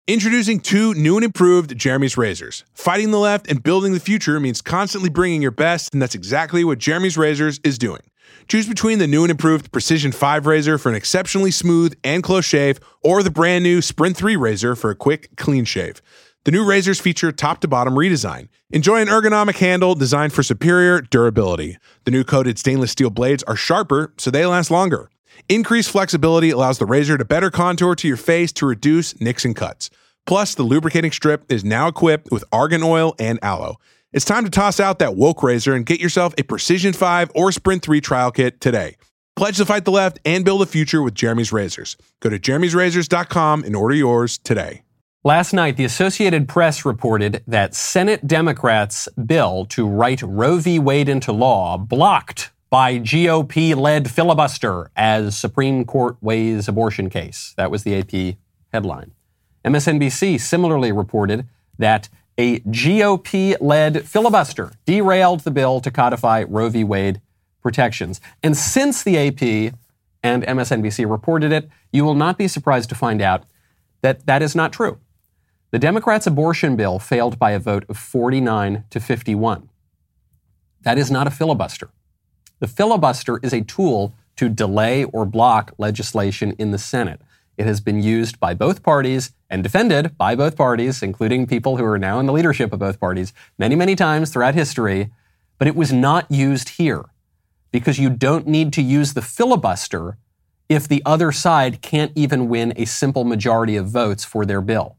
Introducing two new and improved Jeremy's razors. Fighting the left and building the future means constantly bringing your best, and that's exactly what Jeremy's Razors is doing. Choose between the new and improved Precision 5 razor for an exceptionally smooth and close shave, or the brand new Sprint 3 razor for a quick, clean shave. The new razors feature top-to-bottom redesign. Enjoy an ergonomic handle designed for superior durability. The new coated stainless steel blades are sharper, so they last longer. Increased flexibility allows the razor to better contour to your face to reduce nicks and cuts. Plus, the lubricating strip is now equipped with argan oil and aloe. It's time to toss out that woke razor and get yourself a Precision 5 or Sprint 3 trial kit today. Pledge to fight the left and build a future with Jeremy's Razors. Go to jeremy'srazors.com and order yours today. Last night, the Associated Press reported that Senate Democrats' bill to write Roe v. Wade into law blocked by GOP-led filibuster as Supreme Court weighs abortion case. That was the AP headline. MSNBC similarly reported that a GOP-led filibuster derailed the bill to codify Roe v. Wade protections. And since the AP and MSNBC reported it, you will not be surprised to find out that that is not true. The Democrats' abortion bill failed by a vote of 49 to 51. That is not a filibuster. The filibuster is a tool to delay or block legislation in the Senate. It has been used by both parties and defended by both parties, including people who are now in the leadership of both parties, many, many times throughout history. But it was not used here because you don't need to use the filibuster if the other side can't even win a simple majority of votes for their bill.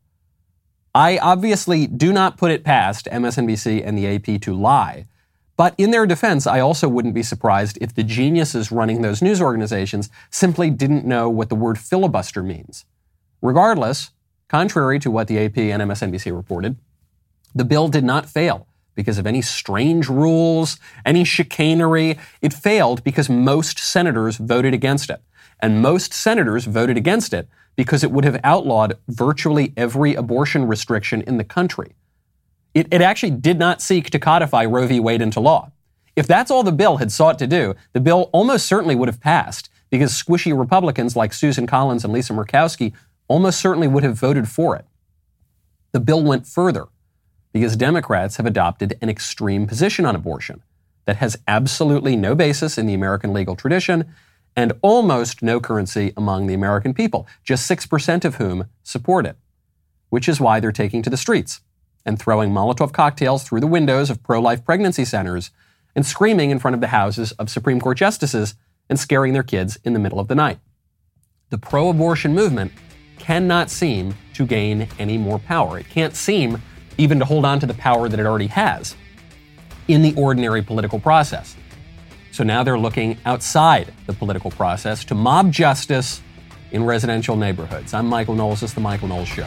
I obviously do not put it past MSNBC and the AP to lie. But in their defense, I also wouldn't be surprised if the geniuses running those news organizations simply didn't know what the word filibuster means. Regardless, contrary to what the AP and MSNBC reported, the bill did not fail because of any strange rules, any chicanery. It failed because most senators voted against it. And most senators voted against it because it would have outlawed virtually every abortion restriction in the country. It actually did not seek to codify Roe v. Wade into law. If that's all the bill had sought to do, the bill almost certainly would have passed because squishy Republicans like Susan Collins and Lisa Murkowski almost certainly would have voted for it. The bill went further because Democrats have adopted an extreme position on abortion that has absolutely no basis in the American legal tradition and almost no currency among the American people, just 6% of whom support it, which is why they're taking to the streets and throwing Molotov cocktails through the windows of pro-life pregnancy centers and screaming in front of the houses of Supreme Court justices and scaring their kids in the middle of the night. The pro-abortion movement cannot seem to gain any more power. It can't seem even to hold on to the power that it already has in the ordinary political process. So now they're looking outside the political process to mob justice in residential neighborhoods. I'm Michael Knowles. This is The Michael Knowles Show.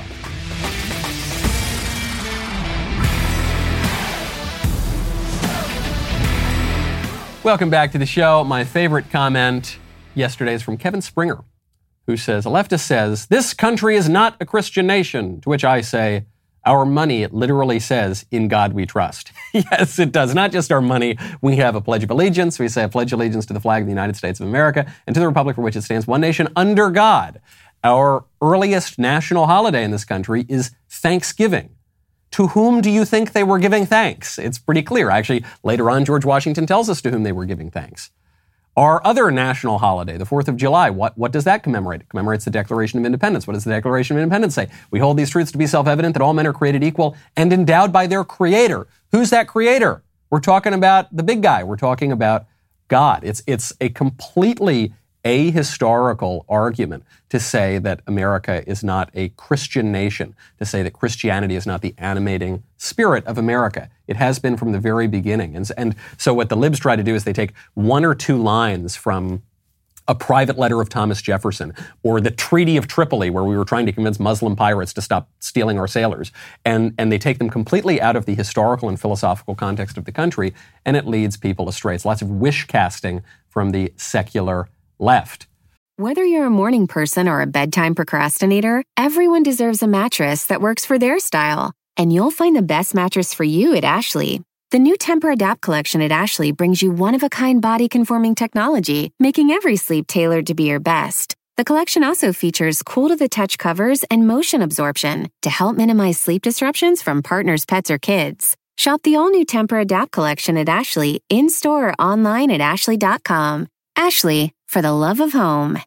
Welcome back to the show. My favorite comment yesterday is from Kevin Springer, who says, a leftist says, this country is not a Christian nation, to which I say, our money literally says, in God we trust. Yes, it does. Not just our money. We have a Pledge of Allegiance. We say a pledge allegiance to the flag of the United States of America and to the republic for which it stands, one nation under God. Our earliest national holiday in this country is Thanksgiving. To whom do you think they were giving thanks? It's pretty clear. Actually, later on, George Washington tells us to whom they were giving thanks. Our other national holiday, the 4th of July, what does that commemorate? It commemorates the Declaration of Independence. What does the Declaration of Independence say? We hold these truths to be self-evident that all men are created equal and endowed by their Creator. Who's that Creator? We're talking about the big guy. We're talking about God. It's a completely ahistorical argument to say that America is not a Christian nation, to say that Christianity is not the animating spirit of America. It has been from the very beginning. And so what the libs try to do is they take one or two lines from a private letter of Thomas Jefferson or the Treaty of Tripoli, where we were trying to convince Muslim pirates to stop stealing our sailors. And they take them completely out of the historical and philosophical context of the country, and it leads people astray. It's lots of wish casting from the secular left. Whether you're a morning person or a bedtime procrastinator, everyone deserves a mattress that works for their style. And you'll find the best mattress for you at Ashley. The new Temper-Adapt collection at Ashley brings you one-of-a-kind body-conforming technology, making every sleep tailored to be your best. The collection also features cool-to-the-touch covers and motion absorption to help minimize sleep disruptions from partners, pets, or kids. Shop the all-new Tempur-Adapt collection at Ashley, in-store or online at ashley.com. Ashley, for the love of home.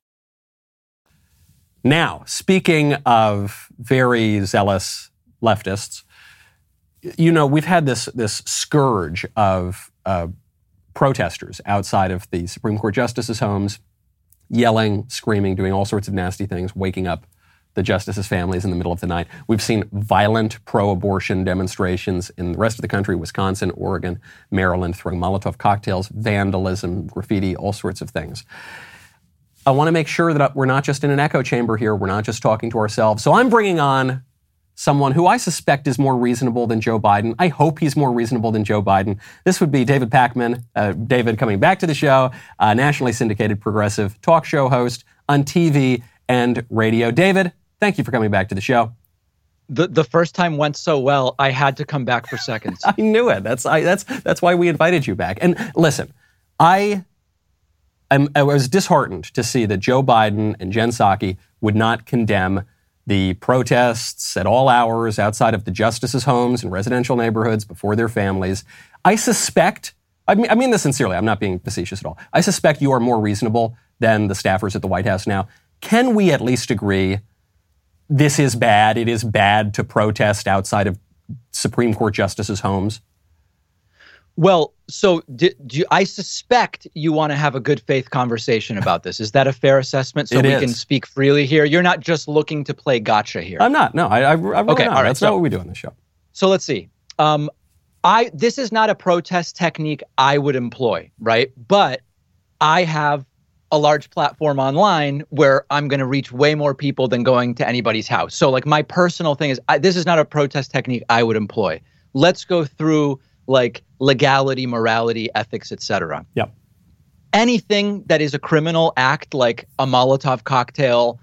Now, speaking of very zealous leftists, you know, we've had this scourge of protesters outside of the Supreme Court justices' homes, yelling, screaming, doing all sorts of nasty things, waking up the justices' families in the middle of the night. We've seen violent pro-abortion demonstrations in the rest of the country, Wisconsin, Oregon, Maryland, throwing Molotov cocktails, vandalism, graffiti, all sorts of things. I want to make sure that we're not just in an echo chamber here. We're not just talking to ourselves. So I'm bringing on someone who I suspect is more reasonable than Joe Biden. I hope he's more reasonable than Joe Biden. This would be David Pakman. David coming back to the show, nationally syndicated progressive talk show host on TV and radio. David, thank you for coming back to the show. The first time went so well, I had to come back for seconds. I knew it. That's why we invited you back. And listen, I was disheartened to see that Joe Biden and Jen Psaki would not condemn the protests at all hours outside of the justices' homes and residential neighborhoods before their families. I suspect, I mean this sincerely, I'm not being facetious at all. I suspect you are more reasonable than the staffers at the White House now. Can we at least agree this is bad? It is bad to protest outside of Supreme Court justices' homes? Well, so I suspect you want to have a good faith conversation about this. Is that a fair assessment? So we can speak freely here. You're not just looking to play gotcha here. I'm not. No, I really okay, not. All right, That's not what we do on the show. So let's see. This is not a protest technique I would employ, right? But I have a large platform online where I'm going to reach way more people than going to anybody's house. So like my personal thing is this is not a protest technique I would employ. Let's go through like legality, morality, ethics, etc. Yep. Anything that is a criminal act, like a Molotov cocktail,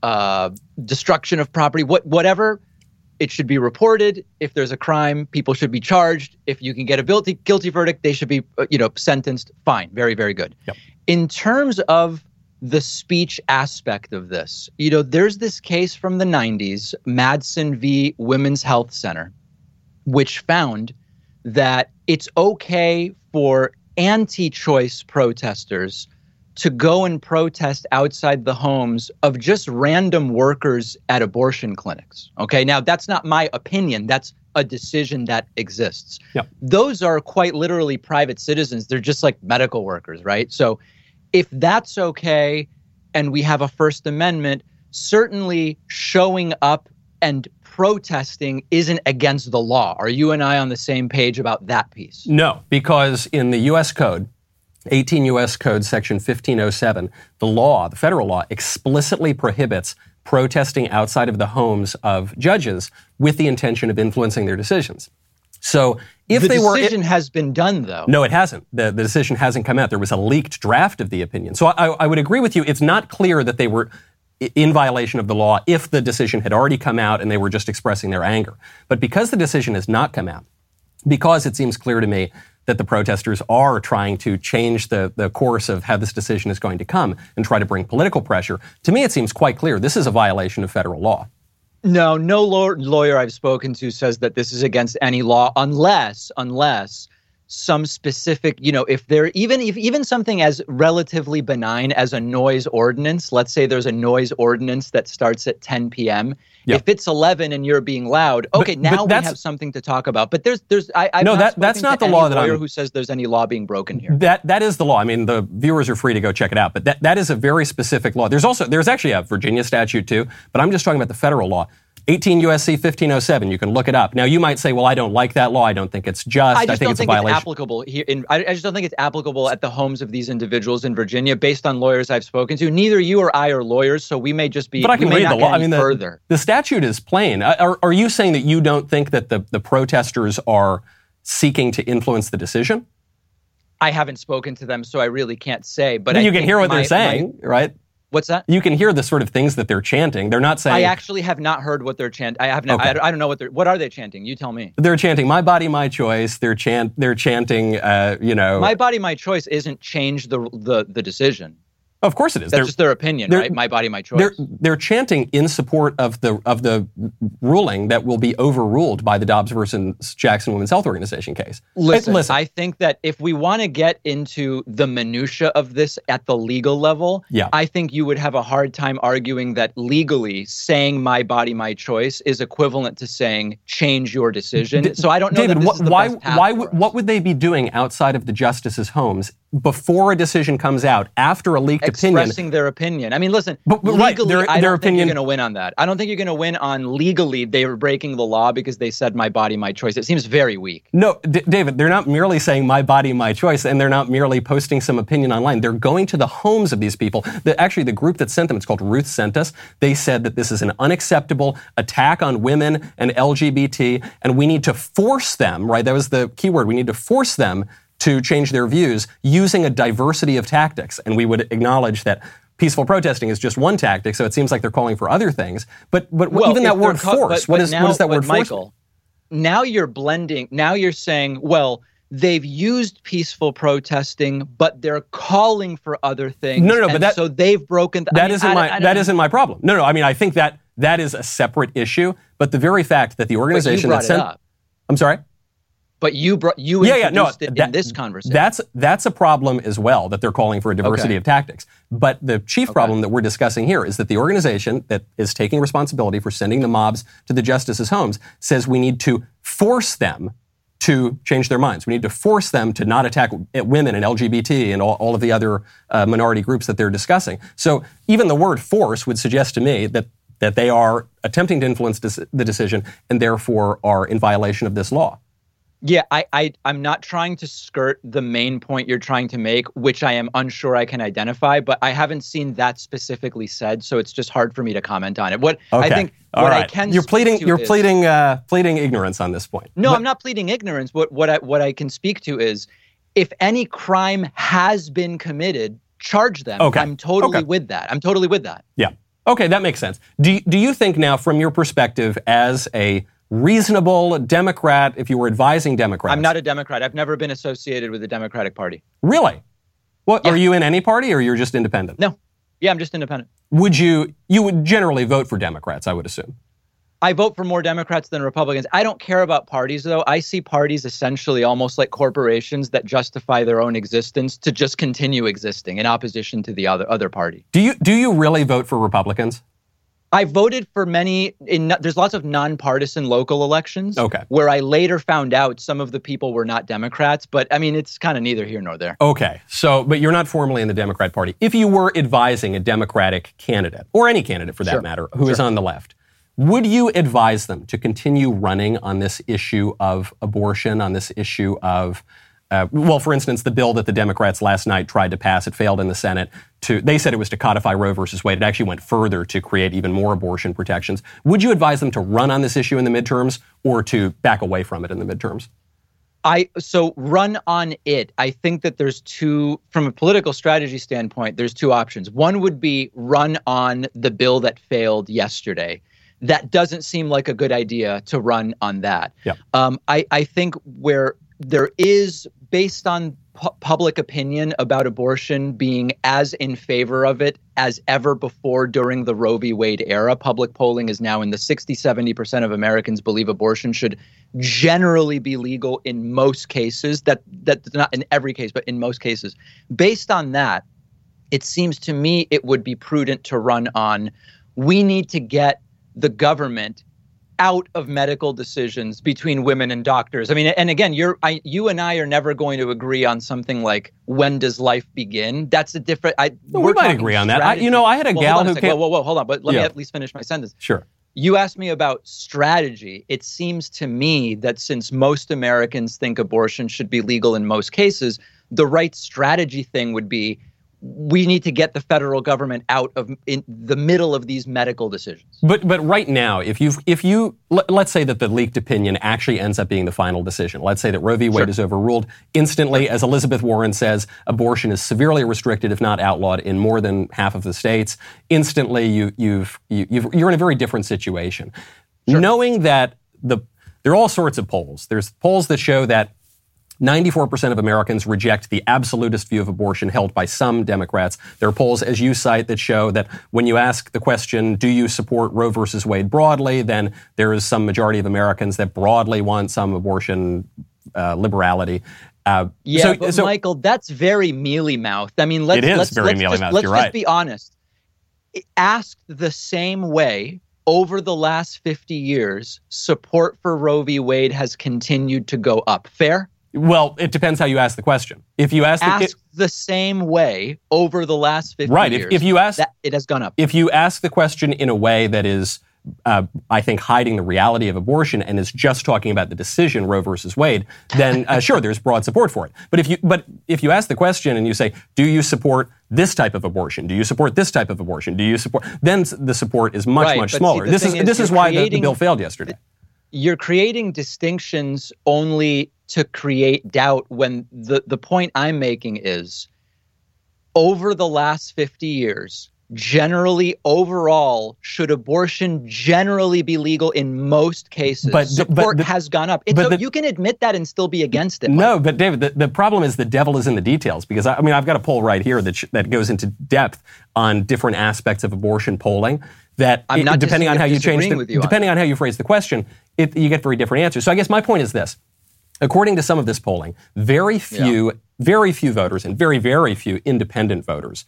destruction of property, whatever, it should be reported. If there's a crime, people should be charged. If you can get a guilty verdict, they should be, sentenced. Fine. Very, very good. Yep. In terms of the speech aspect of this, there's this case from the 90s, Madsen v. Women's Health Center, which found that it's okay for anti-choice protesters to go and protest outside the homes of just random workers at abortion clinics. Okay, now that's not my opinion. That's a decision that exists. Yep. Those are quite literally private citizens. They're just like medical workers, right? So if that's okay and we have a First Amendment, certainly showing up and protesting isn't against the law. Are you and I on the same page about that piece? No, because in the U.S. Code, 18 U.S. Code Section 1507, the federal law, explicitly prohibits protesting outside of the homes of judges with the intention of influencing their decisions. So if the they were... The decision has been done, though. No, it hasn't. The decision hasn't come out. There was a leaked draft of the opinion. So I would agree with you. It's not clear that they were in violation of the law if the decision had already come out and they were just expressing their anger. But because the decision has not come out, because it seems clear to me that the protesters are trying to change the course of how this decision is going to come and try to bring political pressure, to me it seems quite clear this is a violation of federal law. No lawyer I've spoken to says that this is against any law unless some specific, if there even something as relatively benign as a noise ordinance, let's say there's a noise ordinance that starts at 10 p.m. Yeah. If it's 11 and you're being loud, okay, now we have something to talk about. But that's not the law that lawyer who says there's any law being broken here. That is the law. I mean, the viewers are free to go check it out, but that is a very specific law. There's actually a Virginia statute too, but I'm just talking about the federal law. 18 U.S.C. 1507. You can look it up. Now, you might say, well, I don't like that law. I don't think it's just. I think it's a violation. It's applicable here. I just don't think it's applicable at the homes of these individuals in Virginia, based on lawyers I've spoken to. Neither you or I are lawyers, so we may just be. But I can read the law. Further. The statute is plain. Are you saying that you don't think that the protesters are seeking to influence the decision? I haven't spoken to them, so I really can't say. But you can hear what they're saying, right? What's that? You can hear the sort of things that they're chanting. They're not saying. I actually have not heard what they're chanting. I have not. Okay. I don't know what are they chanting? You tell me. They're chanting "My body, my choice." They're chanting. My body, my choice isn't change the decision. Of course it is. That's just their opinion, right? My body, my choice. They're chanting in support of the ruling that will be overruled by the Dobbs versus Jackson Women's Health Organization case. Listen, I think that if we want to get into the minutia of this at the legal level, I think you would have a hard time arguing that legally saying my body, my choice is equivalent to saying change your decision. So I don't know, David, that this is the best path for us. What would they be doing outside of the justices' homes before a decision comes out, after a leaked opinion? Expressing their opinion. I mean, listen, legally, I don't think you're going to win on that. I don't think you're going to win on legally they were breaking the law because they said my body, my choice. It seems very weak. No, David, they're not merely saying my body, my choice, and they're not merely posting some opinion online. They're going to the homes of these people. Actually, the group that sent them, it's called Ruth Sent Us, they said that this is an unacceptable attack on women and LGBT, and we need to force them, right? That was the key word. We need to force them to change their views using a diversity of tactics. And we would acknowledge that peaceful protesting is just one tactic, so it seems like they're calling for other things. But even that word force, what is that word force? Michael, now you're blending, now you're saying, well, they've used peaceful protesting, but they're calling for other things. No, but so they've broken. That isn't my problem. No, I mean, I think that is a separate issue, but the very fact that the organization that sent... I'm sorry? But you introduced it in this conversation. That's a problem as well, that they're calling for a diversity of tactics. But the chief problem that we're discussing here is that the organization that is taking responsibility for sending the mobs to the justices' homes says we need to force them to change their minds. We need to force them to not attack women and LGBT and all of the other minority groups that they're discussing. So even the word force would suggest to me that they are attempting to influence the decision and therefore are in violation of this law. Yeah, I'm not trying to skirt the main point you're trying to make, which I am unsure I can identify, but I haven't seen that specifically said, so it's just hard for me to comment on it. I can you're pleading ignorance on this point. No, I'm not pleading ignorance. What I can speak to is, if any crime has been committed, charge them. Okay. I'm totally with that. Yeah. Okay, that makes sense. Do you think now, from your perspective as a reasonable Democrat, if you were advising Democrats? I'm not a Democrat. I've never been associated with the Democratic Party. Really? Are you in any party, or you're just independent? No. Yeah, I'm just independent. You would generally vote for Democrats, I would assume? I vote for more Democrats than Republicans. I don't care about parties, though. I see parties essentially almost like corporations that justify their own existence to just continue existing in opposition to the other party. Do you really vote for Republicans? I voted for many. There's lots of nonpartisan local elections where I later found out some of the people were not Democrats. But I mean, it's kind of neither here nor there. Okay. But you're not formally in the Democrat Party. If you were advising a Democratic candidate, or any candidate for that matter, who is on the left, would you advise them to continue running on this issue of abortion, on this issue of for instance, the bill that the Democrats last night tried to pass, it failed in the Senate. They said it was to codify Roe versus Wade. It actually went further to create even more abortion protections. Would you advise them to run on this issue in the midterms, or to back away from it in the midterms? So run on it. I think that there's from a political strategy standpoint, there's two options. One would be run on the bill that failed yesterday. That doesn't seem like a good idea to run on that. Yeah. I think where there is, based on public opinion about abortion being as in favor of it as ever before during the Roe v. Wade era, public polling is now in the 60-70% of Americans believe abortion should generally be legal in most cases. That's not in every case, but in most cases. Based on that, it seems to me it would be prudent to run on, we need to get the government out of medical decisions between women and doctors. I mean, and again, you and I are never going to agree on something like, when does life begin? That's a different... we might agree on that. I had a gal who came... Whoa, hold on. But let me at least finish my sentence. Sure. You asked me about strategy. It seems to me that since most Americans think abortion should be legal in most cases, the right strategy thing would be, we need to get the federal government out of in the middle of these medical decisions. But right now, if you let's say that the leaked opinion actually ends up being the final decision. Let's say that Roe v. Wade is overruled instantly, as Elizabeth Warren says, abortion is severely restricted, if not outlawed, in more than half of the states. Instantly, you're in a very different situation. Knowing that there are all sorts of polls. There's polls that show that 94% of Americans reject the absolutist view of abortion held by some Democrats. There are polls, as you cite, that show that when you ask the question, do you support Roe versus Wade broadly, then there is some majority of Americans that broadly want some abortion liberality. But Michael, that's very mealy-mouthed. I mean, let's just be honest. Asked the same way, over the last 50 years, support for Roe v. Wade has continued to go up. Fair? Well, it depends how you ask the question. If you ask the same way over the last 50 years, if you ask, it has gone up. If you ask the question in a way that is, I think, hiding the reality of abortion and is just talking about the decision, Roe versus Wade, then sure, there's broad support for it. But if you ask the question and you say, do you support this type of abortion? Do you support this type of abortion? Do you support? Then the support is much smaller. This is why the bill failed yesterday. You're creating distinctions only to create doubt, when the point I'm making is, over the last 50 years, generally, overall, should abortion generally be legal in most cases? Support has gone up. You can admit that and still be against it. No, but David, the problem is the devil is in the details, because I've got a poll right here that goes into depth on different aspects of abortion polling. That depending on how you phrase the question, you get very different answers. So I guess my point is this. According to some of this polling, very few voters and very, very few independent voters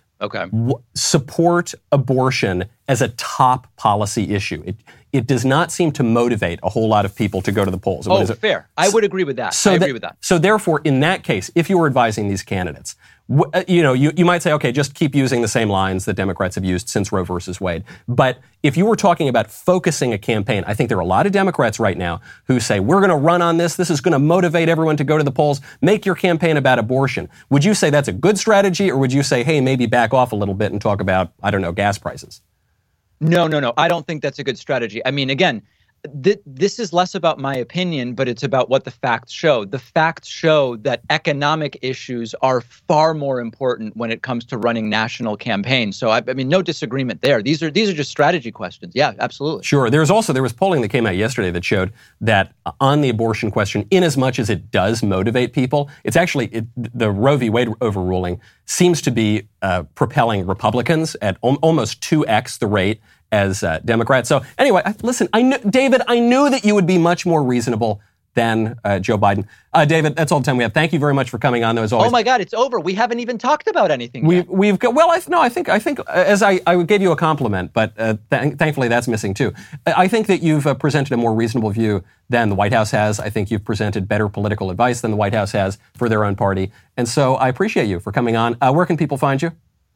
support abortion as a top policy issue. It does not seem to motivate a whole lot of people to go to the polls. Fair. I would agree with that. I agree with that. So therefore, in that case, if you were advising these candidates, you might say, okay, just keep using the same lines that Democrats have used since Roe versus Wade. But if you were talking about focusing a campaign, I think there are a lot of Democrats right now who say, we're going to run on this. This is going to motivate everyone to go to the polls. Make your campaign about abortion. Would you say that's a good strategy, or would you say, hey, maybe back off a little bit and talk about, gas prices? No. I don't think that's a good strategy. I mean, again, this is less about my opinion, but it's about what the facts show. The facts show that economic issues are far more important when it comes to running national campaigns. So, I mean, no disagreement there. These are just strategy questions. Yeah, absolutely. Sure. There was polling that came out yesterday that showed that on the abortion question, in as much as it does motivate people, it's actually the Roe v. Wade overruling seems to be propelling Republicans at almost 2x the rate as Democrats. So anyway, listen, David, I knew that you would be much more reasonable than Joe Biden. David, that's all the time we have. Thank you very much for coming on. There was always. Oh my God, it's over. We haven't even talked about anything yet. We've got. Well, I think as I gave you a compliment, but thankfully that's missing too. I think that you've presented a more reasonable view than the White House has. I think you've presented better political advice than the White House has for their own party, and so I appreciate you for coming on. Where can people find you?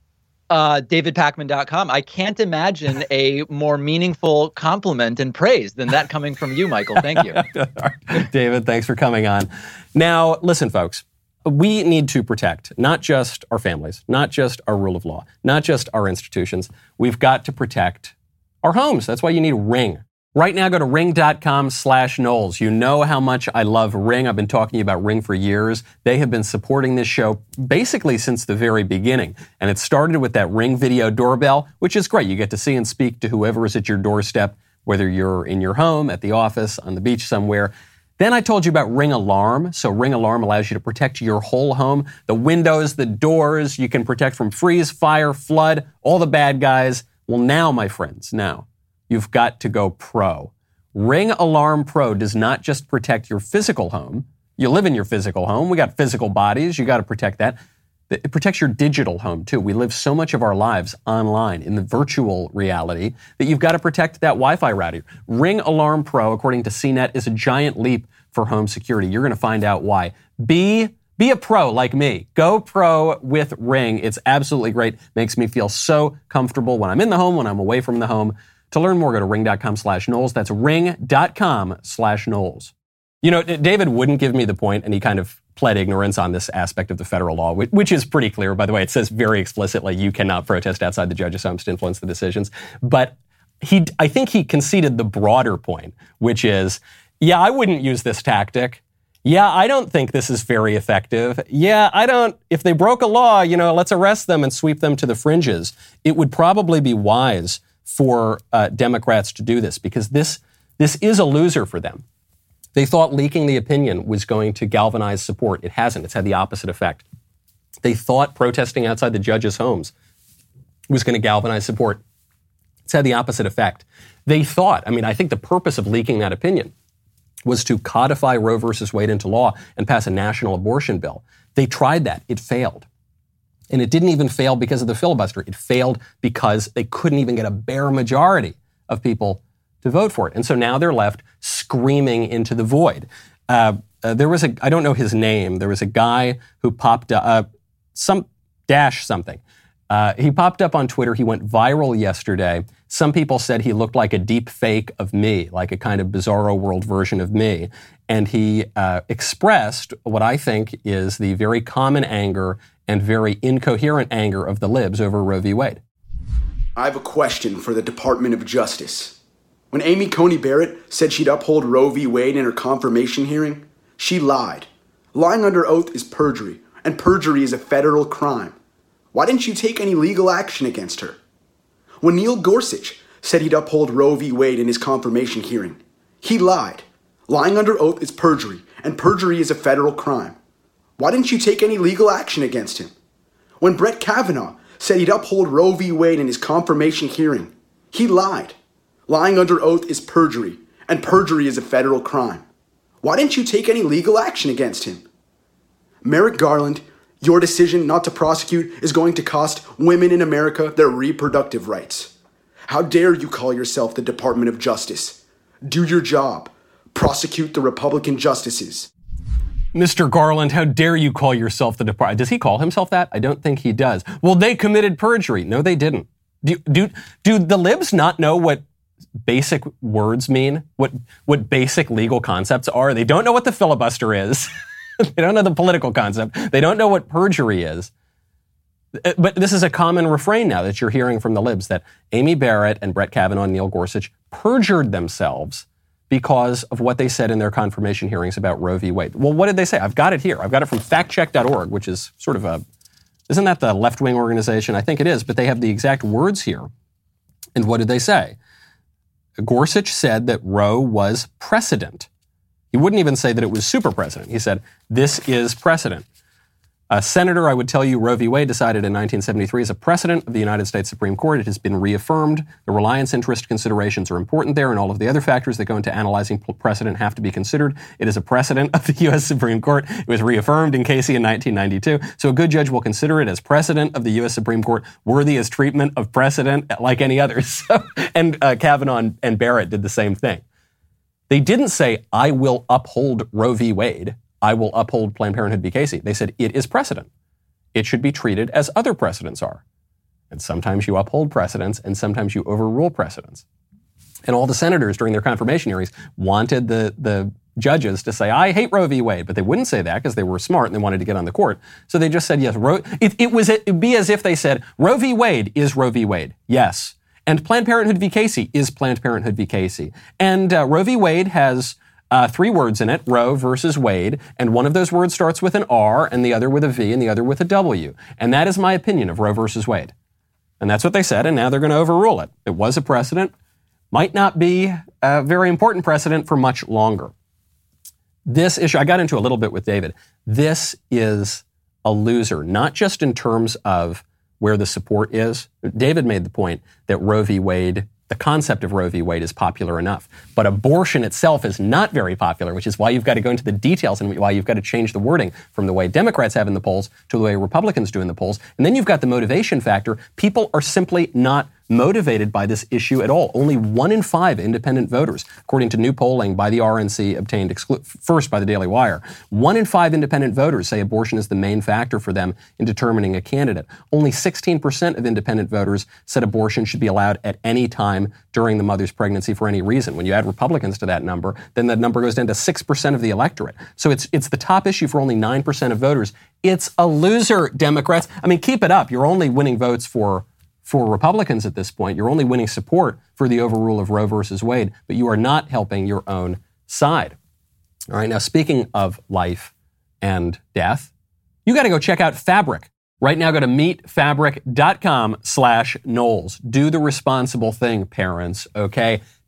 DavidPakman.com. I can't imagine a more meaningful compliment and praise than that coming from you, Michael. Thank you. David, thanks for coming on. Now, listen, folks, we need to protect not just our families, not just our rule of law, not just our institutions. We've got to protect our homes. That's why you need Ring. Right now, go to ring.com/Knowles. You know how much I love Ring. I've been talking to you about Ring for years. They have been supporting this show basically since the very beginning. And it started with that Ring video doorbell, which is great. You get to see and speak to whoever is at your doorstep, whether you're in your home, at the office, on the beach somewhere. Then I told you about Ring Alarm. So Ring Alarm allows you to protect your whole home. The windows, the doors, you can protect from freeze, fire, flood, all the bad guys. Well, now, my friends, you've got to go pro. Ring Alarm Pro does not just protect your physical home. You live in your physical home. We got physical bodies. You got to protect that. It protects your digital home, too. We live so much of our lives online in the virtual reality that you've got to protect that Wi-Fi router. Ring Alarm Pro, according to CNET, is a giant leap for home security. You're going to find out why. Be a pro like me. Go pro with Ring. It's absolutely great. Makes me feel so comfortable when I'm in the home, when I'm away from the home. To learn more, go to ring.com/Knowles. That's ring.com/Knowles. You know, David wouldn't give me the point, and he kind of pled ignorance on this aspect of the federal law, which is pretty clear. By the way, it says very explicitly you cannot protest outside the judge's homes to influence the decisions. But I think he conceded the broader point, which is, yeah, I wouldn't use this tactic. Yeah, I don't think this is very effective. Yeah, if they broke a law, let's arrest them and sweep them to the fringes. It would probably be wise for Democrats to do this, because this is a loser for them. They thought leaking the opinion was going to galvanize support. It hasn't. It's had the opposite effect. They thought protesting outside the judges' homes was going to galvanize support. It's had the opposite effect. They thought, I think the purpose of leaking that opinion was to codify Roe versus Wade into law and pass a national abortion bill. They tried that. It failed. And it didn't even fail because of the filibuster. It failed because they couldn't even get a bare majority of people to vote for it. And so now they're left screaming into the void. There was I don't know his name. There was a guy who popped up, something. He popped up on Twitter. He went viral yesterday. Some people said he looked like a deep fake of me, like a kind of bizarro world version of me. And he expressed what I think is the very common anger and very incoherent anger of the libs over Roe v. Wade. I have a question for the Department of Justice. When Amy Coney Barrett said she'd uphold Roe v. Wade in her confirmation hearing, she lied. Lying under oath is perjury, and perjury is a federal crime. Why didn't you take any legal action against her? When Neil Gorsuch said he'd uphold Roe v. Wade in his confirmation hearing, he lied. Lying under oath is perjury, and perjury is a federal crime. Why didn't you take any legal action against him? When Brett Kavanaugh said he'd uphold Roe v. Wade in his confirmation hearing, he lied. Lying under oath is perjury, and perjury is a federal crime. Why didn't you take any legal action against him? Merrick Garland, your decision not to prosecute is going to cost women in America their reproductive rights. How dare you call yourself the Department of Justice? Do your job. Prosecute the Republican justices. Mr. Garland, how dare you call yourself the Department? Does he call himself that? I don't think he does. Well, they committed perjury. No, they didn't. Do the libs not know what basic words mean? What basic legal concepts are? They don't know what the filibuster is. They don't know the political concept. They don't know what perjury is. But this is a common refrain now that you're hearing from the libs, that Amy Barrett and Brett Kavanaugh and Neil Gorsuch perjured themselves because of what they said in their confirmation hearings about Roe v. Wade. Well, what did they say? I've got it here. I've got it from factcheck.org, which is sort of isn't that the left-wing organization? I think it is, but they have the exact words here. And what did they say? Gorsuch said that Roe was precedent. He wouldn't even say that it was super precedent. He said, this is precedent. Senator, I would tell you Roe v. Wade decided in 1973 is a precedent of the United States Supreme Court. It has been reaffirmed. The reliance interest considerations are important there, and all of the other factors that go into analyzing precedent have to be considered. It is a precedent of the U.S. Supreme Court. It was reaffirmed in Casey in 1992. So a good judge will consider it as precedent of the U.S. Supreme Court, worthy as treatment of precedent like any others. And Kavanaugh and Barrett did the same thing. They didn't say, I will uphold Roe v. Wade. I will uphold Planned Parenthood v. Casey. They said it is precedent. It should be treated as other precedents are. And sometimes you uphold precedents and sometimes you overrule precedents. And all the senators during their confirmation hearings wanted the judges to say, I hate Roe v. Wade, but they wouldn't say that because they were smart and they wanted to get on the court. So they just said, yes, it'd be as if they said, Roe v. Wade is Roe v. Wade. Yes. And Planned Parenthood v. Casey is Planned Parenthood v. Casey. And Roe v. Wade has 3 words in it, Roe versus Wade, and one of those words starts with an R, and the other with a V, and the other with a W. And that is my opinion of Roe versus Wade. And that's what they said, and now they're going to overrule it. It was a precedent. Might not be a very important precedent for much longer. This issue, I got into a little bit with David. This is a loser, not just in terms of where the support is. David made the point that Roe v. Wade, the concept of Roe v. Wade is popular enough. But abortion itself is not very popular, which is why you've got to go into the details and why you've got to change the wording from the way Democrats have in the polls to the way Republicans do in the polls. And then you've got the motivation factor. People are simply not motivated by this issue at all. Only 1 in 5 independent voters, according to new polling by the RNC obtained first by the Daily Wire, 1 in 5 independent voters say abortion is the main factor for them in determining a candidate. Only 16% of independent voters said abortion should be allowed at any time during the mother's pregnancy for any reason. When you add Republicans to that number, then that number goes down to 6% of the electorate. So it's the top issue for only 9% of voters. It's a loser, Democrats. I mean, keep it up. You're only winning votes for Republicans at this point. You're only winning support for the overrule of Roe versus Wade, but you are not helping your own side. All right, now speaking of life and death, you got to go check out Fabric. Right now, go to meetfabric.com/Knowles. Do the responsible thing, parents, okay?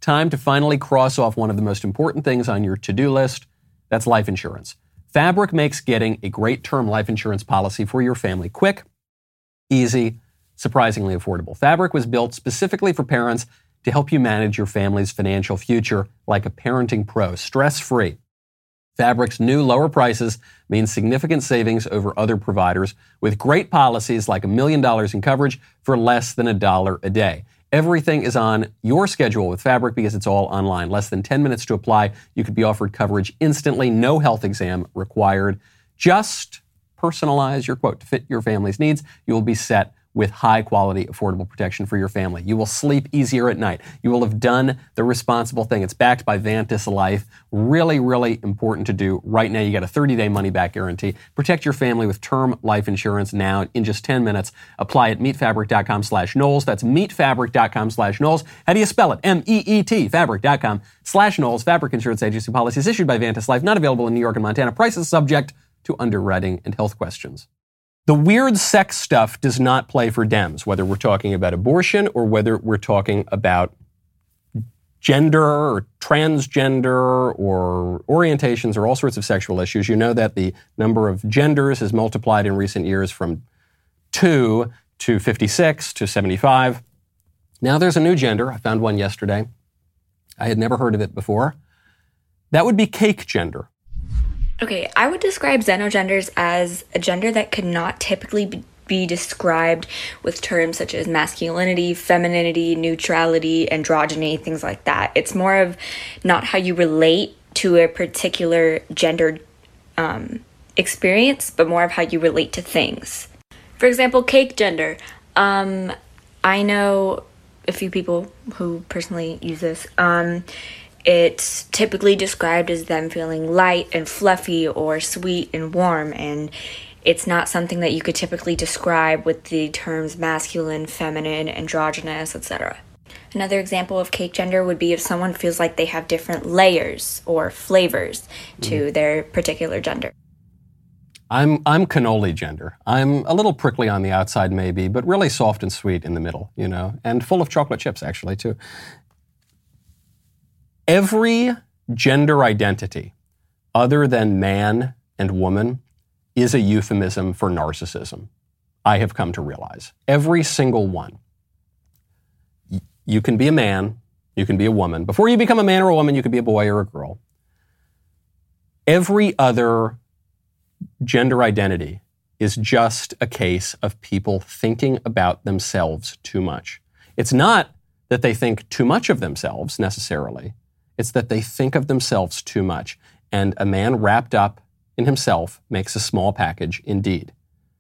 Time to finally cross off one of the most important things on your to-do list. That's life insurance. Fabric makes getting a great term life insurance policy for your family quick, easy, surprisingly affordable. Fabric was built specifically for parents to help you manage your family's financial future like a parenting pro, stress-free. Fabric's new lower prices mean significant savings over other providers with great policies like $1 million in coverage for less than $1 a day. Everything is on your schedule with Fabric because it's all online. Less than 10 minutes to apply. You could be offered coverage instantly. No health exam required. Just personalize your quote to fit your family's needs. You will be set with high-quality, affordable protection for your family. You will sleep easier at night. You will have done the responsible thing. It's backed by Vantis Life. Really, really important to do. Right now, you got a 30-day money-back guarantee. Protect your family with term life insurance now in just 10 minutes. Apply at meetfabric.com/Knowles. That's meetfabric.com/Knowles. How do you spell it? M-E-E-T, fabric.com/Knowles. Fabric Insurance Agency policies issued by Vantis Life. Not available in New York and Montana. Prices subject to underwriting and health questions. The weird sex stuff does not play for Dems, whether we're talking about abortion or whether we're talking about gender or transgender or orientations or all sorts of sexual issues. You know that the number of genders has multiplied in recent years from 2 to 56 to 75. Now there's a new gender. I found one yesterday. I had never heard of it before. That would be cake gender. Okay, I would describe xenogenders as a gender that could not typically be described with terms such as masculinity, femininity, neutrality, androgyny, things like that. It's more of not how you relate to a particular gendered experience, but more of how you relate to things. For example, cake gender. I know a few people who personally use this. It's typically described as them feeling light and fluffy or sweet and warm, and it's not something that you could typically describe with the terms masculine, feminine, androgynous, etc. Another example of cake gender would be if someone feels like they have different layers or flavors to their particular gender. I'm cannoli gender. I'm a little prickly on the outside maybe, but really soft and sweet in the middle, you know, and full of chocolate chips actually too. Every gender identity other than man and woman is a euphemism for narcissism, I have come to realize. Every single one. You can be a man, you can be a woman. Before you become a man or a woman, you could be a boy or a girl. Every other gender identity is just a case of people thinking about themselves too much. It's not that they think too much of themselves necessarily. It's that they think of themselves too much. And a man wrapped up in himself makes a small package indeed.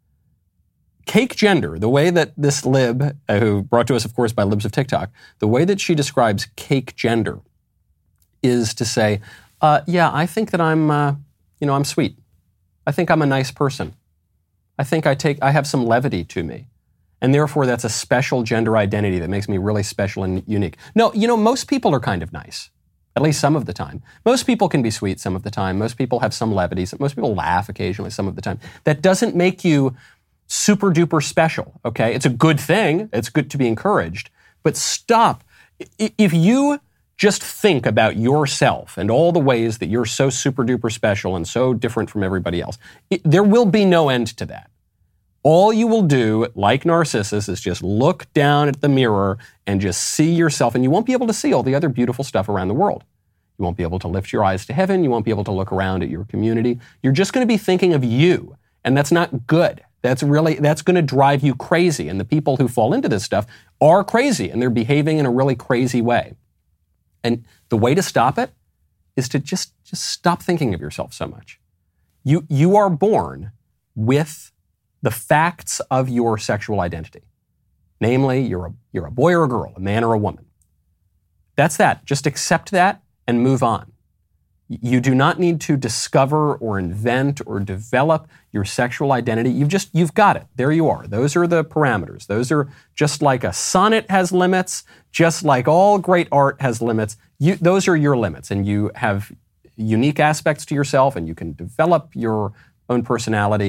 Cake gender, the way that this lib, who brought to us, of course, by Libs of TikTok, the way that she describes cake gender is to say, I think that I'm sweet. I think I'm a nice person. I think I have some levity to me. And therefore, that's a special gender identity that makes me really special and unique. No, most people are kind of nice. At least some of the time. Most people can be sweet some of the time. Most people have some levity. Most people laugh occasionally some of the time. That doesn't make you super duper special, okay? It's a good thing. It's good to be encouraged. But stop. If you just think about yourself and all the ways that you're so super duper special and so different from everybody else, there will be no end to that. All you will do, like Narcissus, is just look down at the mirror and just see yourself, and you won't be able to see all the other beautiful stuff around the world. You won't be able to lift your eyes to heaven. You won't be able to look around at your community. You're just going to be thinking of you, and that's not good. That's going to drive you crazy, and the people who fall into this stuff are crazy, and they're behaving in a really crazy way. And the way to stop it is to just stop thinking of yourself so much. You are born with the facts of your sexual identity. Namely, you're a boy or a girl, a man or a woman. That's that. Just accept that and move on. You do not need to discover or invent or develop your sexual identity. You've got it. There you are. Those are the parameters. Those are just like a sonnet has limits, just like all great art has limits. Those are your limits, and you have unique aspects to yourself, and you can develop your own personality.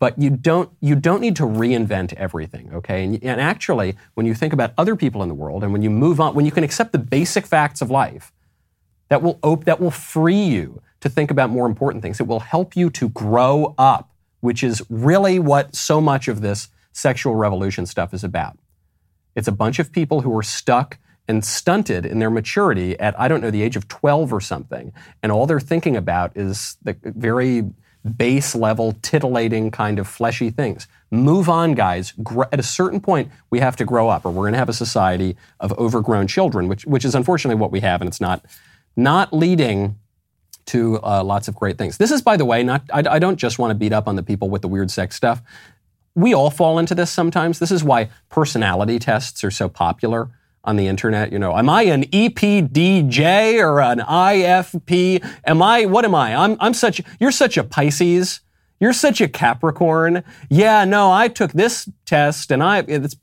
But you don't need to reinvent everything, okay? And actually, when you think about other people in the world, and when you move on, when you can accept the basic facts of life, that will free you to think about more important things. It will help you to grow up, which is really what so much of this sexual revolution stuff is about. It's a bunch of people who are stuck and stunted in their maturity at, I don't know, the age of 12 or something. And all they're thinking about is the very base level, titillating kind of fleshy things. Move on, guys. At a certain point, we have to grow up, or we're going to have a society of overgrown children, which is unfortunately what we have, and it's not leading to lots of great things. This is, by the way, I don't just want to beat up on the people with the weird sex stuff. We all fall into this sometimes. This is why personality tests are so popular on the internet. You know, am I an EPDJ or an IFP? What am I? You're such a Pisces. You're such a Capricorn. Yeah, no, I took this test and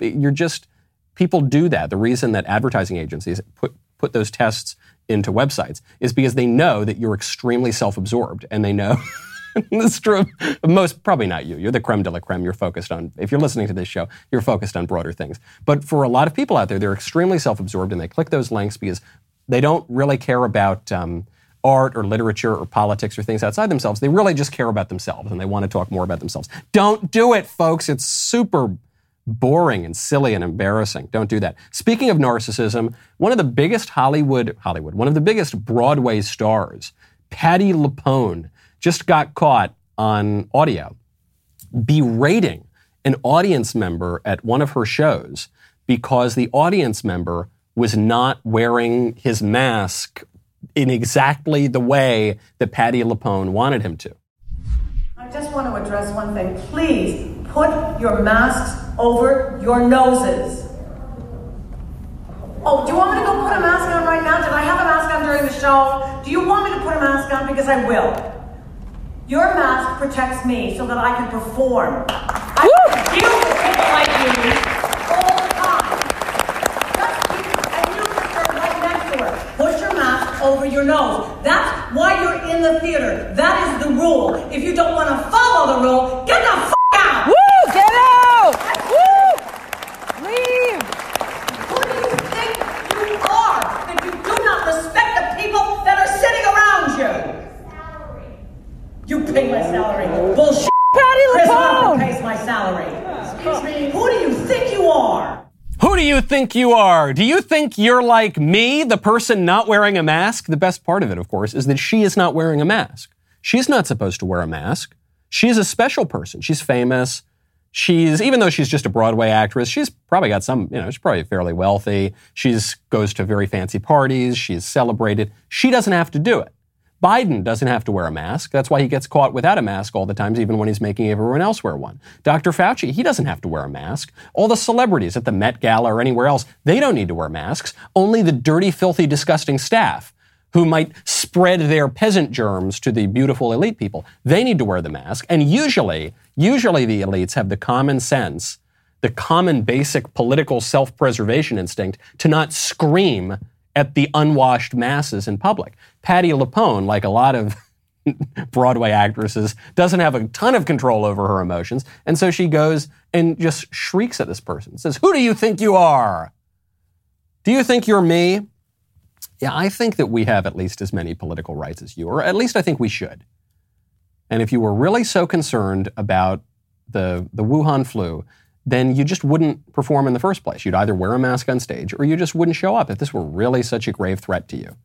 people do that. The reason that advertising agencies put those tests into websites is because they know that you're extremely self-absorbed, and they know this is true of probably not you. You're the creme de la creme. You're focused on, if you're listening to this show, you're focused on broader things. But for a lot of people out there, they're extremely self-absorbed, and they click those links because they don't really care about art or literature or politics or things outside themselves. They really just care about themselves, and they want to talk more about themselves. Don't do it, folks. It's super boring and silly and embarrassing. Don't do that. Speaking of narcissism, one of the biggest one of the biggest Broadway stars, Patti LuPone, just got caught on audio berating an audience member at one of her shows because the audience member was not wearing his mask in exactly the way that Patti LuPone wanted him to. I just want to address one thing. Please put your masks over your noses. Oh, do you want me to go put a mask on right now? Did I have a mask on during the show? Do you want me to put a mask on? Because I will. Your mask protects me so that I can perform. I deal with people like you all the time. And you just are right next to her. Put your mask over your nose. That's why you're in the theater. That is the rule. If you don't want to follow the rule, get the f*** out! Woo! Get out! Woo! Leave! Who do you think you are that you do not respect the people that are sitting around you? You pay my salary. Bullshit. Patti LuPone pays my salary. Excuse me. Who do you think you are? Who do you think you are? Do you think you're like me, the person not wearing a mask? The best part of it, of course, is that she is not wearing a mask. She's not supposed to wear a mask. She's a special person. She's famous. Even though she's just a Broadway actress, she's probably got she's probably fairly wealthy. Goes to very fancy parties. She's celebrated. She doesn't have to do it. Biden doesn't have to wear a mask. That's why he gets caught without a mask all the time, even when he's making everyone else wear one. Dr. Fauci, he doesn't have to wear a mask. All the celebrities at the Met Gala or anywhere else, they don't need to wear masks. Only the dirty, filthy, disgusting staff who might spread their peasant germs to the beautiful elite people, they need to wear the mask. And usually the elites have the common sense, the common basic political self-preservation instinct to not scream at the unwashed masses in public. Patti LuPone, like a lot of Broadway actresses, doesn't have a ton of control over her emotions, and so she goes and just shrieks at this person. Says, "Who do you think you are? Do you think you're me?" Yeah, I think that we have at least as many political rights as you, or at least I think we should. And if you were really so concerned about the Wuhan flu, then you just wouldn't perform in the first place. You'd either wear a mask on stage or you just wouldn't show up if this were really such a grave threat to you.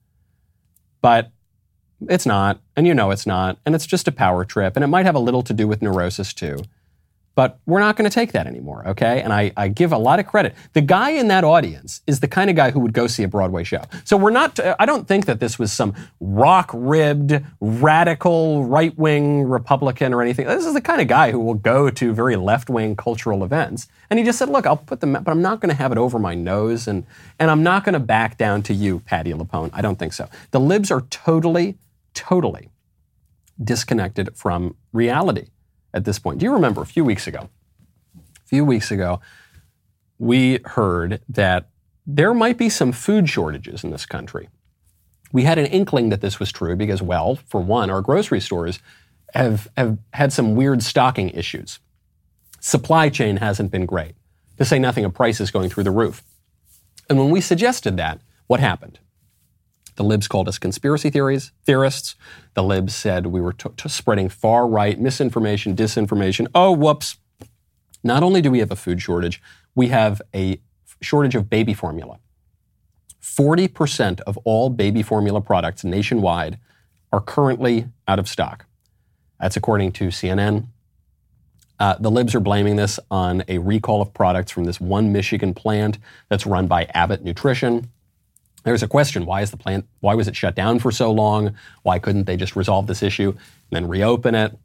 But it's not, and you know it's not, and it's just a power trip, and it might have a little to do with neurosis too. But we're not going to take that anymore, okay? And I give a lot of credit. The guy in that audience is the kind of guy who would go see a Broadway show. So I don't think that this was some rock-ribbed, radical, right-wing Republican or anything. This is the kind of guy who will go to very left-wing cultural events. And he just said, look, I'll put them, but I'm not going to have it over my nose, and I'm not going to back down to you, Patti LuPone. I don't think so. The libs are totally, totally disconnected from reality at this point. Do you remember a few weeks ago, we heard that there might be some food shortages in this country. We had an inkling that this was true because, well, for one, our grocery stores have had some weird stocking issues. Supply chain hasn't been great, to say nothing of prices going through the roof. And when we suggested that, what happened? The libs called us conspiracy theorists. The libs said we were spreading far-right misinformation, disinformation. Oh, whoops. Not only do we have a food shortage, we have a shortage of baby formula. 40% of all baby formula products nationwide are currently out of stock. That's according to CNN. The libs are blaming this on a recall of products from this one Michigan plant that's run by Abbott Nutrition. There's a question, why was it shut down for so long? Why couldn't they just resolve this issue and then reopen it?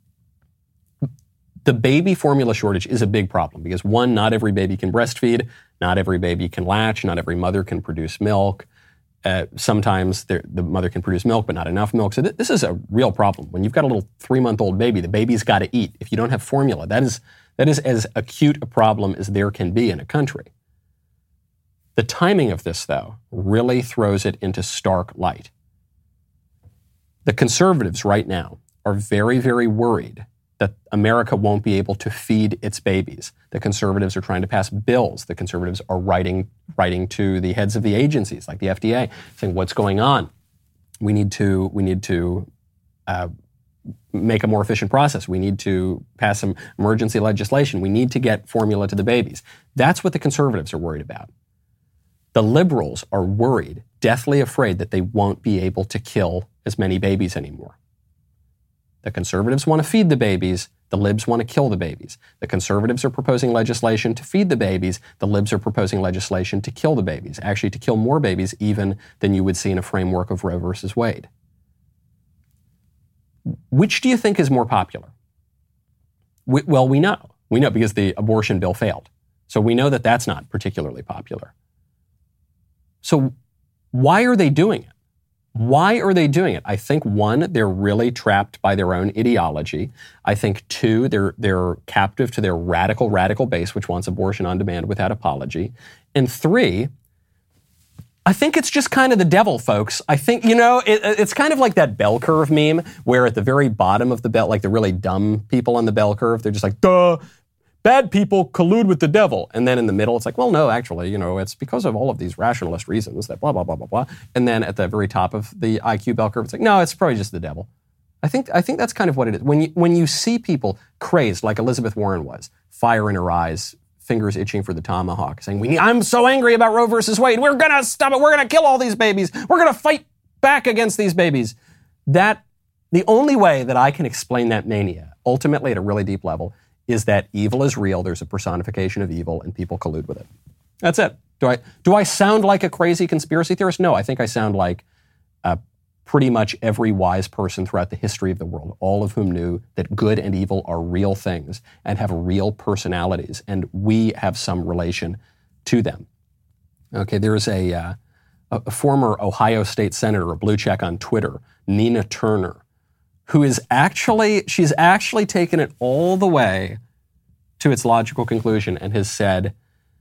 The baby formula shortage is a big problem because, one, not every baby can breastfeed, not every baby can latch, not every mother can produce milk. Sometimes the mother can produce milk, but not enough milk. So this is a real problem. When you've got a little 3-month-old baby, the baby's got to eat. If you don't have formula, that is as acute a problem as there can be in a country. The timing of this, though, really throws it into stark light. The conservatives right now are very, very worried that America won't be able to feed its babies. The conservatives are trying to pass bills. The conservatives are writing to the heads of the agencies, like the FDA, saying, what's going on? We need to make a more efficient process. We need to pass some emergency legislation. We need to get formula to the babies. That's what the conservatives are worried about. The liberals are worried, deathly afraid that they won't be able to kill as many babies anymore. The conservatives want to feed the babies. The libs want to kill the babies. The conservatives are proposing legislation to feed the babies. The libs are proposing legislation to kill the babies, actually to kill more babies even than you would see in a framework of Roe versus Wade. Which do you think is more popular? Well, we know. We know because the abortion bill failed. So we know that that's not particularly popular. So why are they doing it? Why are they doing it? I think, one, they're really trapped by their own ideology. I think, two, they're captive to their radical base, which wants abortion on demand without apology. And three, I think it's just kind of the devil, folks. I think, it's kind of like that bell curve meme where at the very bottom of the bell, like the really dumb people on the bell curve, they're just like, duh, bad people collude with the devil. And then in the middle, it's like, well, no, actually, it's because of all of these rationalist reasons that blah, blah, blah, blah, blah. And then at the very top of the IQ bell curve, it's like, no, it's probably just the devil. I think that's kind of what it is. When you see people crazed, like Elizabeth Warren was, fire in her eyes, fingers itching for the tomahawk, saying, I'm so angry about Roe versus Wade. We're going to stop it. We're going to kill all these babies. We're going to fight back against these babies. The only way that I can explain that mania, ultimately at a really deep level, is that evil is real, there's a personification of evil, and people collude with it. That's it. Do I sound like a crazy conspiracy theorist? No, I think I sound like pretty much every wise person throughout the history of the world, all of whom knew that good and evil are real things and have real personalities, and we have some relation to them. Okay, there is a former Ohio State Senator, a blue check on Twitter, Nina Turner, who is she's actually taken it all the way to its logical conclusion and has said,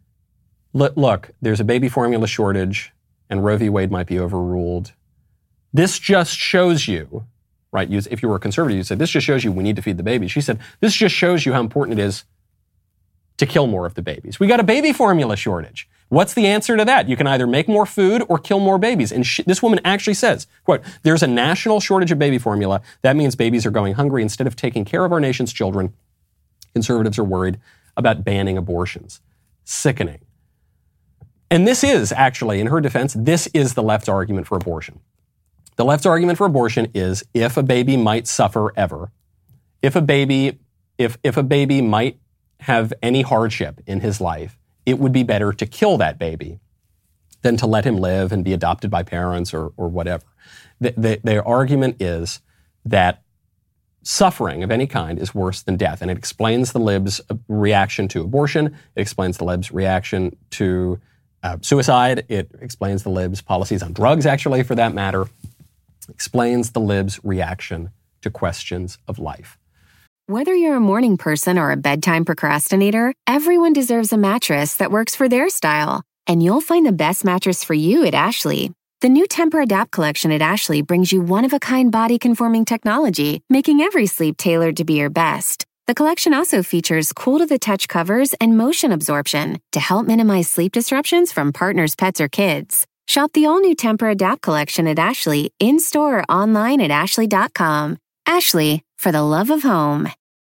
look, there's a baby formula shortage and Roe v. Wade might be overruled. This just shows you, right? If you were a conservative, you'd say, this just shows you we need to feed the babies. She said, this just shows you how important it is to kill more of the babies. We got a baby formula shortage. What's the answer to that? You can either make more food or kill more babies. And this woman actually says, quote, there's a national shortage of baby formula. That means babies are going hungry. Instead of taking care of our nation's children, conservatives are worried about banning abortions. Sickening. And this is actually, in her defense, this is the left's argument for abortion. The left's argument for abortion is if a baby might suffer ever, if a baby might have any hardship in his life, it would be better to kill that baby than to let him live and be adopted by parents or whatever. Their argument is that suffering of any kind is worse than death, and it explains the libs' reaction to abortion. It explains the libs' reaction to suicide. It explains the libs' policies on drugs, actually, for that matter. It explains the libs' reaction to questions of life. Whether you're a morning person or a bedtime procrastinator, everyone deserves a mattress that works for their style. And you'll find the best mattress for you at Ashley. The new Temper-Adapt collection at Ashley brings you one-of-a-kind body-conforming technology, making every sleep tailored to be your best. The collection also features cool-to-the-touch covers and motion absorption to help minimize sleep disruptions from partners, pets, or kids. Shop the all-new Temper-Adapt collection at Ashley, in-store or online at ashley.com. Ashley, for the love of home.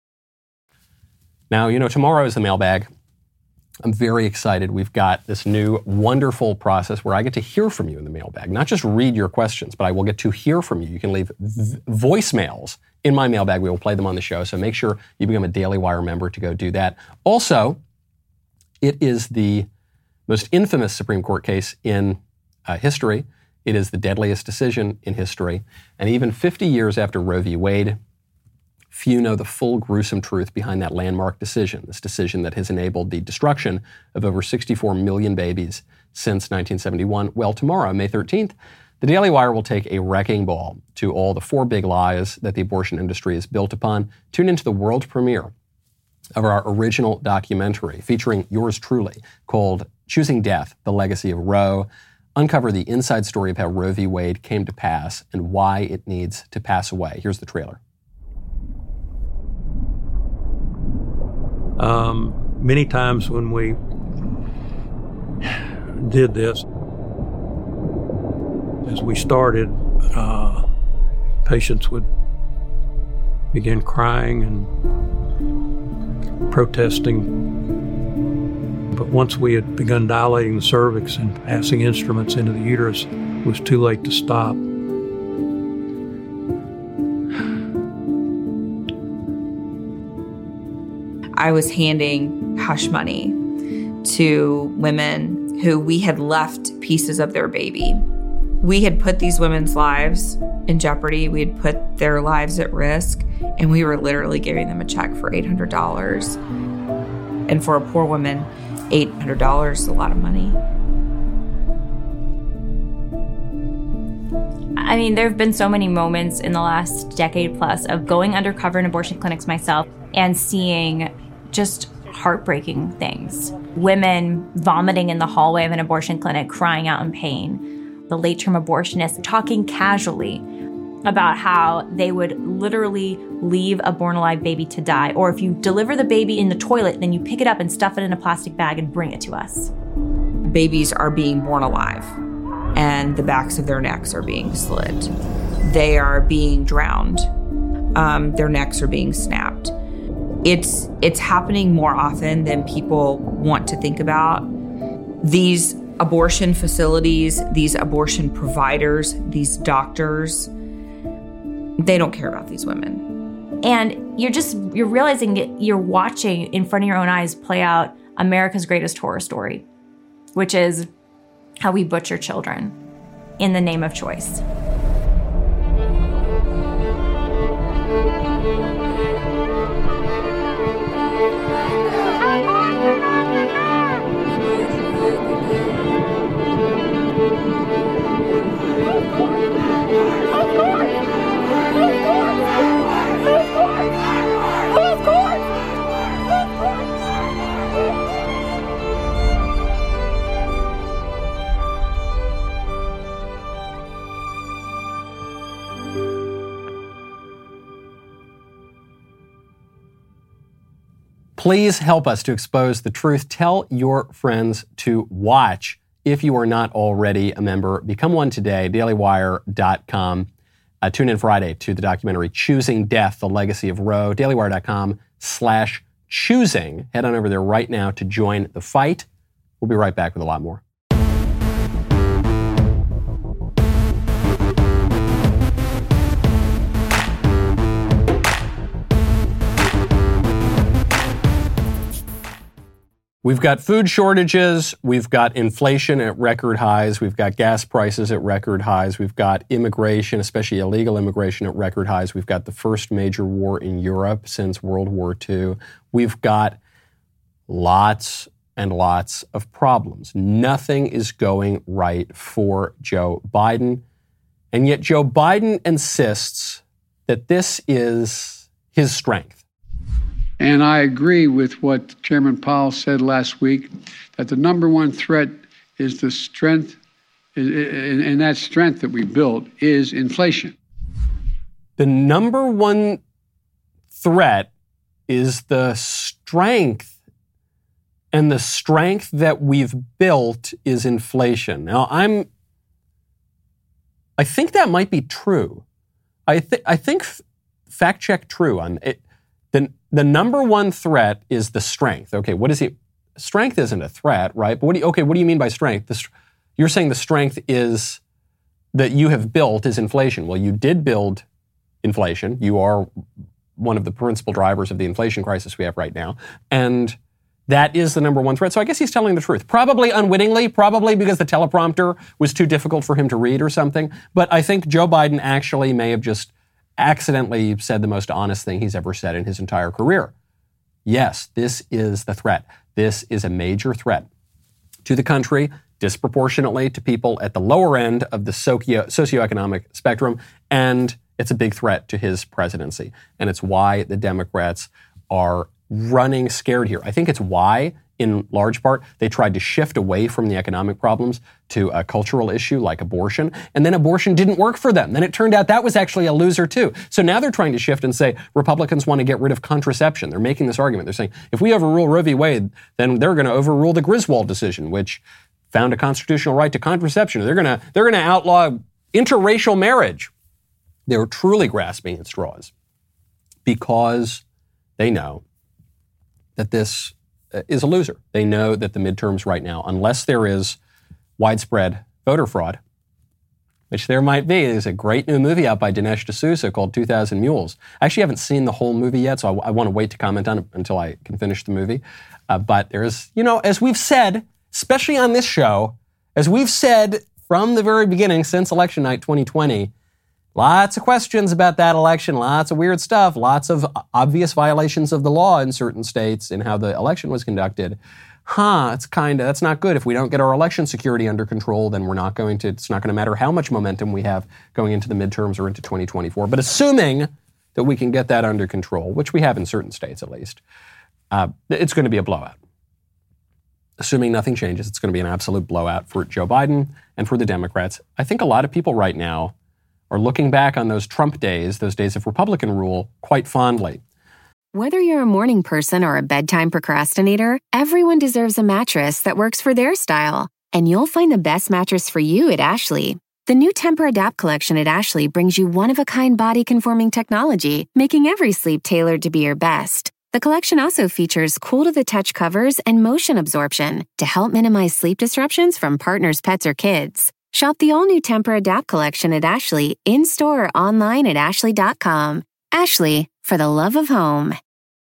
Now, tomorrow is the mailbag. I'm very excited. We've got this new wonderful process where I get to hear from you in the mailbag. Not just read your questions, but I will get to hear from you. You can leave voicemails in my mailbag. We will play them on the show, so make sure you become a Daily Wire member to go do that. Also, it is the most infamous Supreme Court case in history. It is the deadliest decision in history. And even 50 years after Roe v. Wade, few know the full gruesome truth behind that landmark decision, this decision that has enabled the destruction of over 64 million babies since 1971. Well, tomorrow, May 13th, the Daily Wire will take a wrecking ball to all the four big lies that the abortion industry is built upon. Tune into the world premiere of our original documentary featuring yours truly called Choosing Death, The Legacy of Roe. Uncover the inside story of how Roe v. Wade came to pass and why it needs to pass away. Here's the trailer. Many times when we did this, as we started, patients would begin crying and protesting. But once we had begun dilating the cervix and passing instruments into the uterus, it was too late to stop. I was handing hush money to women who we had left pieces of their baby. We had put these women's lives in jeopardy. We had put their lives at risk, and we were literally giving them a check for $800. And for a poor woman, $800 is a lot of money. I mean, there have been so many moments in the last decade plus of going undercover in abortion clinics myself and seeing just heartbreaking things. Women vomiting in the hallway of an abortion clinic, crying out in pain. The late-term abortionists talking casually about how they would literally leave a born-alive baby to die. Or if you deliver the baby in the toilet, then you pick it up and stuff it in a plastic bag and bring it to us. Babies are being born alive, and the backs of their necks are being slit. They are being drowned. Their necks are being snapped. It's happening more often than people want to think about. These abortion facilities, these abortion providers, these doctors, they don't care about these women. And you're realizing that you're watching in front of your own eyes play out America's greatest horror story, which is how we butcher children in the name of choice. Please help us to expose the truth. Tell your friends to watch. If you are not already a member, become one today, dailywire.com. Tune in Friday to the documentary Choosing Death, The Legacy of Roe, dailywire.com/choosing. Head on over there right now to join the fight. We'll be right back with a lot more. We've got food shortages, we've got inflation at record highs, we've got gas prices at record highs, we've got immigration, especially illegal immigration, at record highs. We've got the first major war in Europe since World War II. We've got lots and lots of problems. Nothing is going right for Joe Biden. And yet Joe Biden insists that this is his strength. And I agree with what Chairman Powell said last week, that the number one threat is the strength and that strength that we built is inflation. The number one threat is the strength, and the strength that we've built is inflation. Now, I think that might be true. I think fact check true on it. The number one threat is the strength. Okay, what is he? Strength isn't a threat, right? But what do you mean by strength? You're saying the strength is that you have built is inflation. Well, you did build inflation. You are one of the principal drivers of the inflation crisis we have right now. And that is the number one threat. So I guess he's telling the truth. Probably unwittingly, probably because the teleprompter was too difficult for him to read or something. But I think Joe Biden actually may have just accidentally said the most honest thing he's ever said in his entire career. Yes, this is the threat. This is a major threat to the country, disproportionately to people at the lower end of the socioeconomic spectrum, and it's a big threat to his presidency. And it's why the Democrats are running scared here. I think it's why, in large part, they tried to shift away from the economic problems to a cultural issue like abortion. And then abortion didn't work for them. Then it turned out that was actually a loser too. So now they're trying to shift and say Republicans want to get rid of contraception. They're making this argument. They're saying if we overrule Roe v. Wade, then they're going to overrule the Griswold decision, which found a constitutional right to contraception. They're going to outlaw interracial marriage. They're truly grasping at straws because they know that this is a loser. They know that the midterms right now, unless there is widespread voter fraud, which there might be. There's a great new movie out by Dinesh D'Souza called 2,000 Mules. I actually haven't seen the whole movie yet, so I want to wait to comment on it until I can finish the movie. But there's, as we've said, especially on this show, as we've said from the very beginning since election night 2020, lots of questions about that election, lots of weird stuff, lots of obvious violations of the law in certain states in how the election was conducted. That's not good. If we don't get our election security under control, then it's not going to matter how much momentum we have going into the midterms or into 2024. But assuming that we can get that under control, which we have in certain states at least, it's going to be a blowout. Assuming nothing changes, it's going to be an absolute blowout for Joe Biden and for the Democrats. I think a lot of people right now are looking back on those Trump days, those days of Republican rule, quite fondly. Whether you're a morning person or a bedtime procrastinator, everyone deserves a mattress that works for their style. And you'll find the best mattress for you at Ashley. The new Tempur-Adapt collection at Ashley brings you one-of-a-kind body-conforming technology, making every sleep tailored to be your best. The collection also features cool-to-the-touch covers and motion absorption to help minimize sleep disruptions from partners, pets, or kids. Shop the all-new Tempur-Adapt collection at Ashley, in-store or online at ashley.com. Ashley, for the love of home.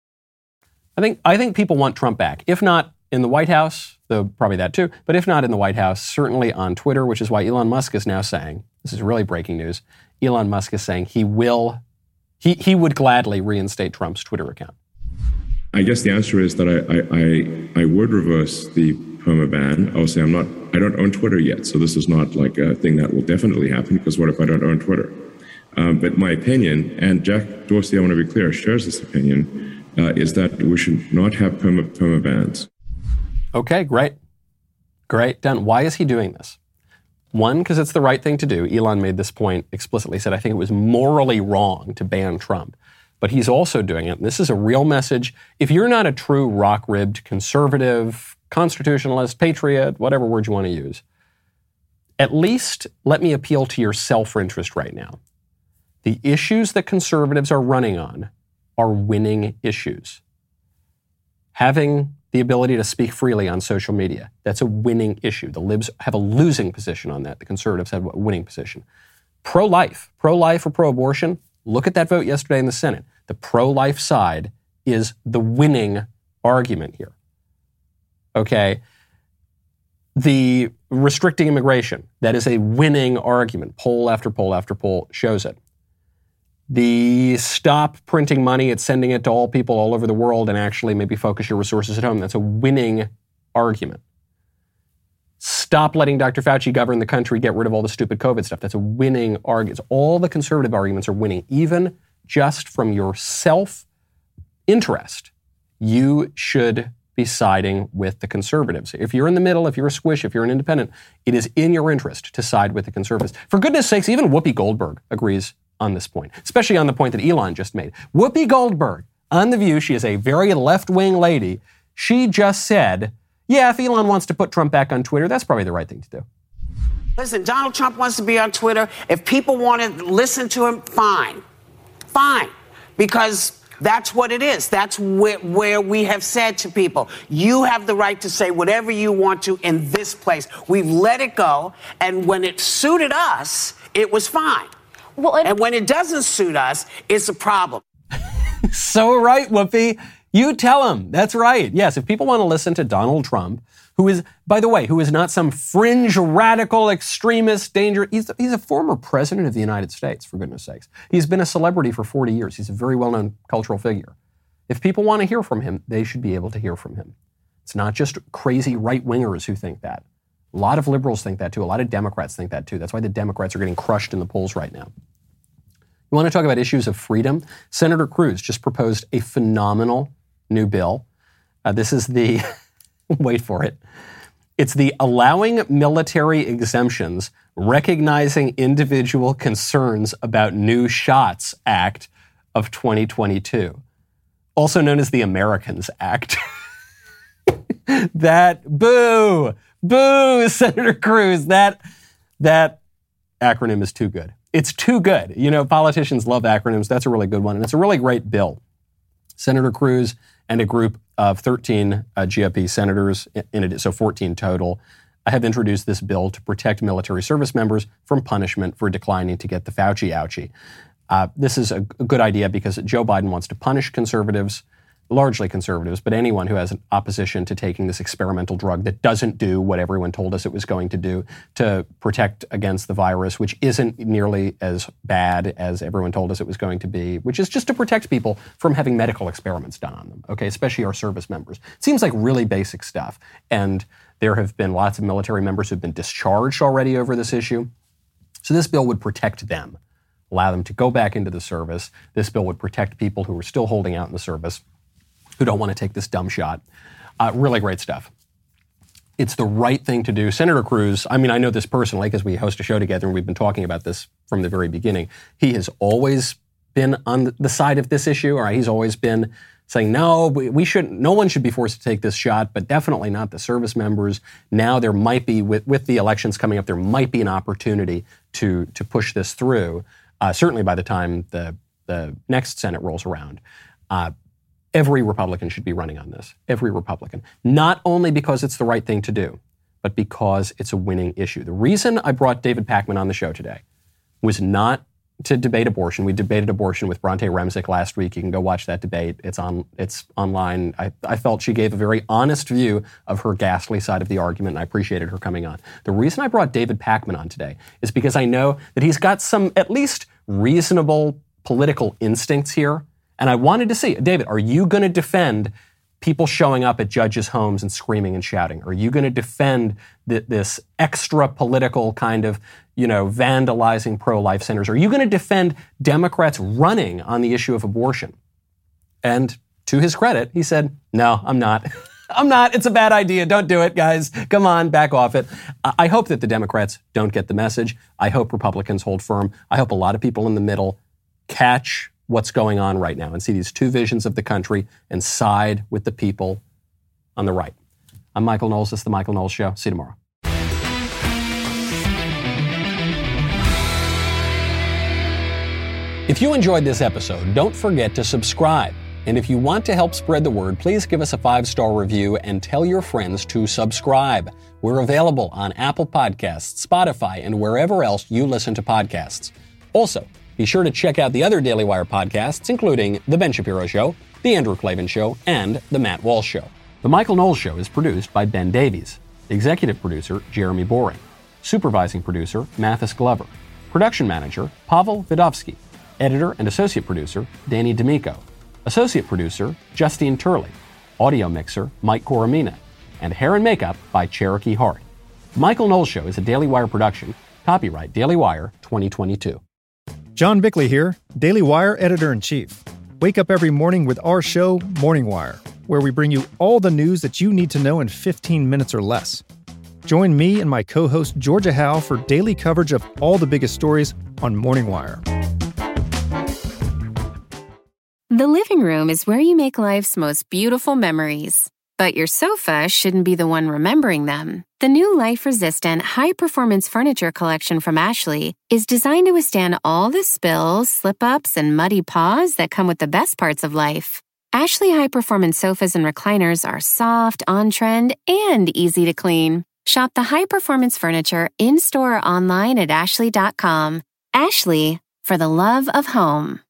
I think people want Trump back. If not in the White House, though probably that too, but if not in the White House, certainly on Twitter, which is why Elon Musk is now saying, this is really breaking news, Elon Musk is saying he would gladly reinstate Trump's Twitter account. I guess the answer is that I would reverse the perma ban. Obviously, I don't own Twitter yet, so this is not like a thing that will definitely happen, because what if I don't own Twitter? But my opinion, and Jack Dorsey, I want to be clear, shares this opinion, is that we should not have perma bans. Okay, great. Done. Why is he doing this? One, because it's the right thing to do. Elon made this point explicitly, said, I think it was morally wrong to ban Trump. But he's also doing it, and this is a real message. If you're not a true rock-ribbed conservative, constitutionalist, patriot, whatever word you want to use, at least let me appeal to your self-interest right now. The issues that conservatives are running on are winning issues. Having the ability to speak freely on social media, that's a winning issue. The libs have a losing position on that. The conservatives have a winning position. Pro-life or pro-abortion, look at that vote yesterday in the Senate. The pro-life side is the winning argument here. Okay? The restricting immigration, that is a winning argument. Poll after poll after poll shows it. The stop printing money, it's sending it to all people all over the world and actually maybe focus your resources at home. That's a winning argument. Stop letting Dr. Fauci govern the country, get rid of all the stupid COVID stuff. That's a winning argument. All the conservative arguments are winning, even just from your self-interest. You should be siding with the conservatives. If you're in the middle, if you're a squish, if you're an independent, it is in your interest to side with the conservatives. For goodness sakes, even Whoopi Goldberg agrees on this point, especially on the point that Elon just made. Whoopi Goldberg, on The View, she is a very left-wing lady. She just said, yeah, if Elon wants to put Trump back on Twitter, that's probably the right thing to do. Listen, Donald Trump wants to be on Twitter. If people want to listen to him, fine. Fine. Because that's what it is. That's where we have said to people, you have the right to say whatever you want to in this place. We've let it go. And when it suited us, it was fine. Well, and when it doesn't suit us, it's a problem. So right, Whoopi. You tell them. That's right. Yes, if people want to listen to Donald Trump, who is, by the way, who is not some fringe, radical, extremist, dangerous. He's a former president of the United States, for goodness sakes. He's been a celebrity for 40 years. He's a very well-known cultural figure. If people want to hear from him, they should be able to hear from him. It's not just crazy right-wingers who think that. A lot of liberals think that too. A lot of Democrats think that too. That's why the Democrats are getting crushed in the polls right now. You want to talk about issues of freedom? Senator Cruz just proposed a phenomenal new bill. This is the... Wait for it. It's the Allowing Military Exemptions, Recognizing Individual Concerns About New Shots Act of 2022, also known as the Americans Act. Boo, Senator Cruz, that acronym is too good. It's too good. You know, politicians love acronyms. That's a really good one, and it's a really great bill. Senator Cruz and a group of 13 GOP senators, so 14 total, have introduced this bill to protect military service members from punishment for declining to get the Fauci ouchie. This is a good idea because Joe Biden wants to punish conservatives, largely conservatives, but anyone who has an opposition to taking this experimental drug that doesn't do what everyone told us it was going to do to protect against the virus, which isn't nearly as bad as everyone told us it was going to be, which is just to protect people from having medical experiments done on them, okay, especially our service members. It seems like really basic stuff. And there have been lots of military members who've been discharged already over this issue. So this bill would protect them, allow them to go back into the service. This bill would protect people who are still holding out in the service, who don't want to take this dumb shot. Really great stuff. It's the right thing to do. Senator Cruz, I mean, I know this personally because we host a show together and we've been talking about this from the very beginning. He has always been on the side of this issue, or he's always been saying, no, we shouldn't, no one should be forced to take this shot, but definitely not the service members. Now there might be, with the elections coming up, there might be an opportunity to push this through, certainly by the time the next Senate rolls around. Every Republican should be running on this. Every Republican. Not only because it's the right thing to do, but because it's a winning issue. The reason I brought David Pakman on the show today was not to debate abortion. We debated abortion with Bronte Remzik last week. You can go watch that debate. It's online. I felt she gave a very honest view of her ghastly side of the argument, and I appreciated her coming on. The reason I brought David Pakman on today is because I know that he's got some at least reasonable political instincts here. And I wanted to see, David, are you going to defend people showing up at judges' homes and screaming and shouting? Are you going to defend this extra political kind of, vandalizing pro-life centers? Are you going to defend Democrats running on the issue of abortion? And to his credit, he said, no, I'm not. I'm not. It's a bad idea. Don't do it, guys. Come on, back off it. I hope that the Democrats don't get the message. I hope Republicans hold firm. I hope a lot of people in the middle catch what's going on right now and see these two visions of the country and side with the people on the right. I'm Michael Knowles. This is The Michael Knowles Show. See you tomorrow. If you enjoyed this episode, don't forget to subscribe. And if you want to help spread the word, please give us a 5-star review and tell your friends to subscribe. We're available on Apple Podcasts, Spotify, and wherever else you listen to podcasts. Also, be sure to check out the other Daily Wire podcasts, including The Ben Shapiro Show, The Andrew Klavan Show, and The Matt Walsh Show. The Michael Knowles Show is produced by Ben Davies. Executive producer, Jeremy Boring. Supervising producer, Mathis Glover. Production manager, Pavel Vidovsky. Editor and associate producer, Danny D'Amico. Associate producer, Justine Turley. Audio mixer, Mike Coromina. And hair and makeup by Cherokee Hart. The Michael Knowles Show is a Daily Wire production. Copyright Daily Wire 2022. John Bickley here, Daily Wire Editor-in-Chief. Wake up every morning with our show, Morning Wire. where we bring you all the news that you need to know in 15 minutes or less. Join me and my co-host Georgia Howe for daily coverage of all the biggest stories on Morning Wire. The living room is where you make life's most beautiful memories. But your sofa shouldn't be the one remembering them. The new life-resistant, high-performance furniture collection from Ashley is designed to withstand all the spills, slip-ups, and muddy paws that come with the best parts of life. Ashley high-performance sofas and recliners are soft, on-trend, and easy to clean. Shop the high-performance furniture in-store or online at ashley.com. Ashley, for the love of home.